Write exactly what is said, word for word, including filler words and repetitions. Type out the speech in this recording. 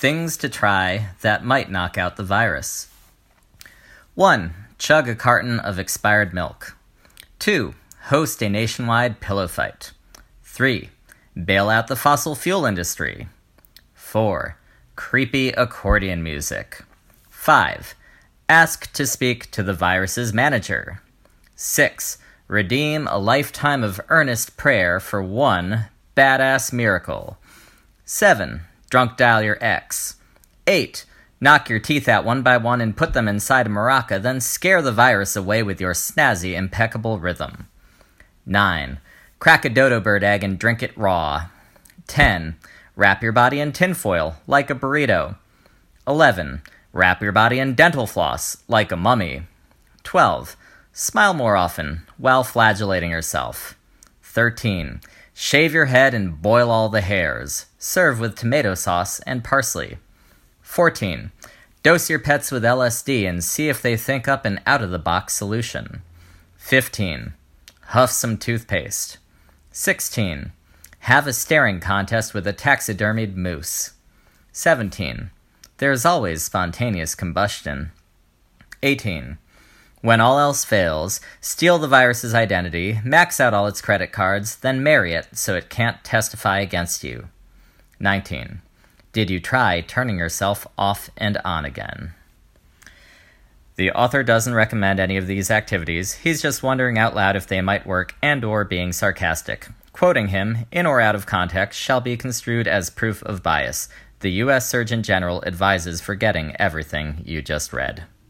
Things to try that might knock out the virus. one. Chug a carton of expired milk. two. Host a nationwide pillow fight. three. Bail out the fossil fuel industry. four. Creepy accordion music. five. Ask to speak to the virus's manager. six. Redeem a lifetime of earnest prayer for one badass miracle. seven. Drunk dial your ex. eight. Knock your teeth out one by one and put them inside a maraca, then scare the virus away with your snazzy, impeccable rhythm. nine. Crack a dodo bird egg and drink it raw. ten. Wrap your body in tinfoil, like a burrito. eleven. Wrap your body in dental floss, like a mummy. twelve. Smile more often, while flagellating yourself. thirteen. Shave your head and boil all the hairs. Serve with tomato sauce and parsley. fourteen. Dose your pets with L S D and see if they think up an out-of-the-box solution. fifteen. Huff some toothpaste. sixteen. Have a staring contest with a taxidermied moose. seventeen. There's always spontaneous combustion. eighteen. When all else fails, steal the virus's identity, max out all its credit cards, then marry it so it can't testify against you. nineteen. Did you try turning yourself off and on again? The author doesn't recommend any of these activities. He's just wondering out loud if they might work and or being sarcastic. Quoting him, in or out of context, shall be construed as proof of bias. The U S Surgeon General advises forgetting everything you just read.